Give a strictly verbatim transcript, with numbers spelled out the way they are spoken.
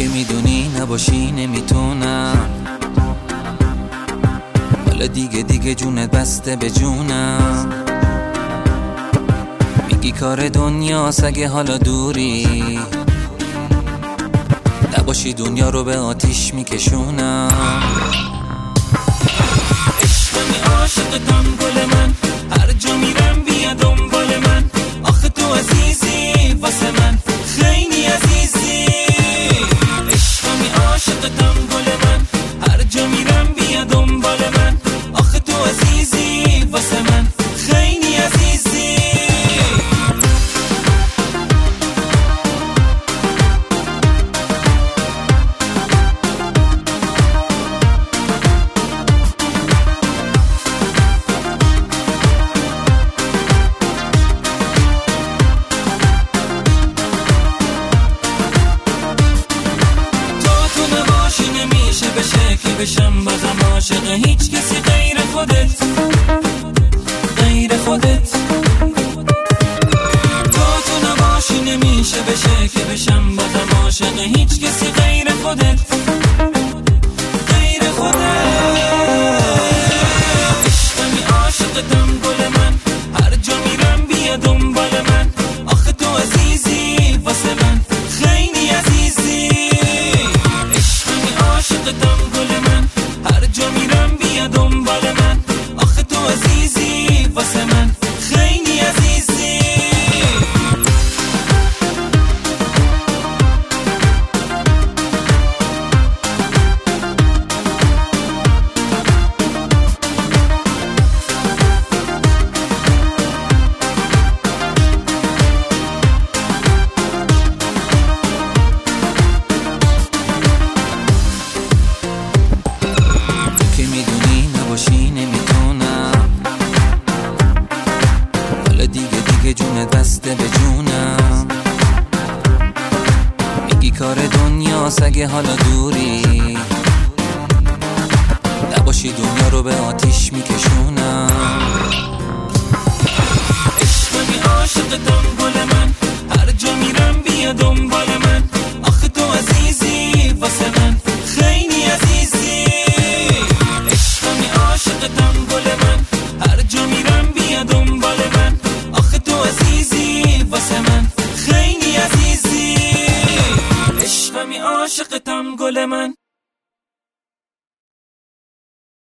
که میدونی نباشی نمیتونم، حالا دیگه دیگه جونت بسته به جونم. میگی کار دنیاست اگه حالا دوری، نباشی دنیا رو به آتیش میکشونم. عشقمی عاشقتم گل من، هر جا میرم بیا دنبال من. آخه تو عزیزی واسه من، خیلی عزیزی. عشقمی عاشقتم گل من، هر جا میرم بیا دنبال من. آخه تو عزیزی واسه من، خیلی عزیزی. بشه که بشم بازم عاشق هیچ کسی غیر خودت، غیر خودت. تو تو نباشی نمیشه بشه که بشم بازم عاشق هیچ کسی غیر خودت، غیر خودت. عشقمی عاشقتم گل من، هر جا میرم بیا دنبال من. آخه تو عزیزی واسه من، خیلی عزیزی. عشقمی عاشقتم گل من، هر جا میرم بیا دنبال من. آخه تو عزیزی واسه من، خیلی عزیزی. نباشی نمیتونم، حالا دیگه دیگه جونت بسته به جونم. میگی کار دنیاست اگه حالا دوری، نباشی دنیا رو به آتیش میکشونم. عشقمی عاشقتم گل من، هر جا میرم بیا دنبال من. آخه تو عزیزی واسه من، خیلی عزیزی. عاشقتم گل من، هر جا میرم بیا دنبال من. آخه تو عزیزی واسه من، خیلی عزیزی. عشقمی عاشقتم گل من.